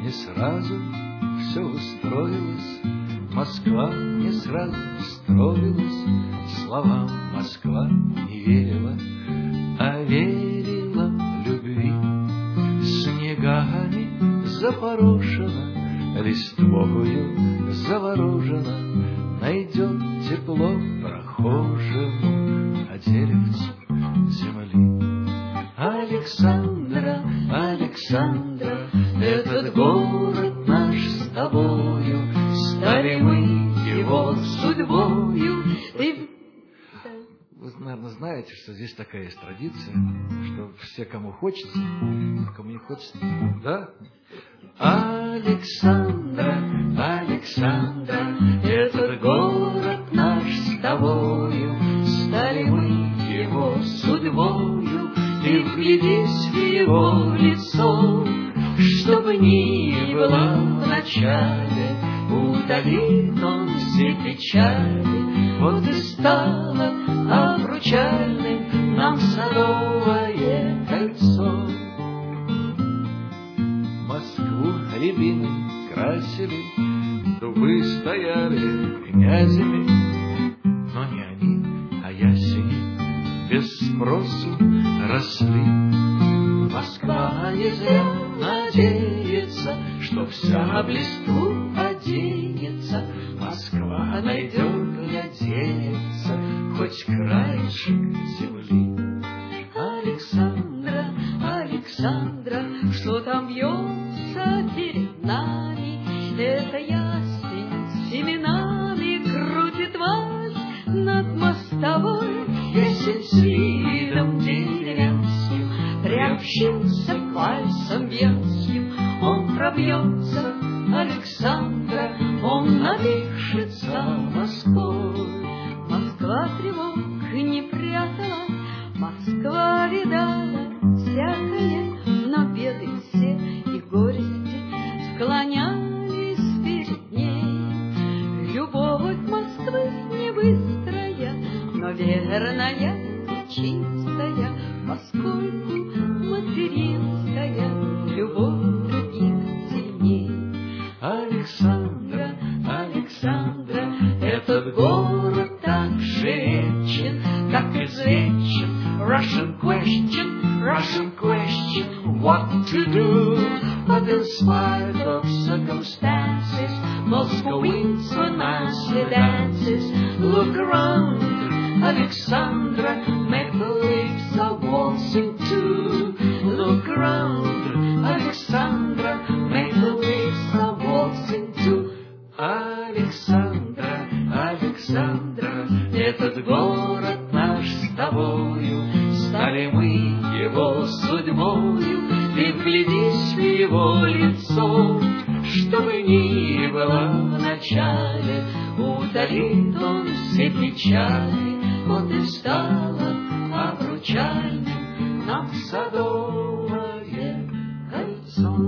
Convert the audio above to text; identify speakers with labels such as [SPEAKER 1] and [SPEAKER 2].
[SPEAKER 1] Не сразу все устроилось, Москва не сразу строилась, словам Москва не верила, а верила в любви. Снегами запорошена, листвою заворожена, найдет тепло прохожему на деревце земли. Александра, Александра, этот город наш с тобою, стали мы его судьбою. Вы, наверное, знаете, что здесь такая есть традиция, что все, кому хочется, кому не хочется, да? Александра, Александра, этот город наш с тобою, стали мы его судьбою. Ты вглядись в его лицо, что бы ни было в начале, удалит он все печали. Вот и стало обручальным нам садовое кольцо. Москву рябины красили, дубы стояли князями, но не они, а ясени без спросу росли. Москва не зря надеется, что вся в листву оденется. Москва найдет, глядеться, хоть краешек земли. Александра, Александра, что там бьется перед нами? Это ясень с семенами крутит вальс над мостовой. Ясень с видом деревенским приобщился к вальсам венским. Он пробьется, Александра, он напишется Москвой. Москва тревог не прятала, Москва видала всякое, но беды все и горести склонялись перед ней. Любовь Москвы не быстрая, но верная и чистая, поскольку материнская любовь других сильней. Александра, Александра, этот город так женщин, как извечен. Russian question, what to do? But in spite of circumstances, Moscowins were nicely dances. Look around, Alexandra, maple leaves are waltzing too. Look around, Alexandra, maple leaves are waltzing too. Александра, Александра, этот город наш с тобою, стали мы его судьбою. Ты вглядись в его лицо, что бы ни было в начале, удалит он все печали. Вот и стало обручальным нам садовое кольцо.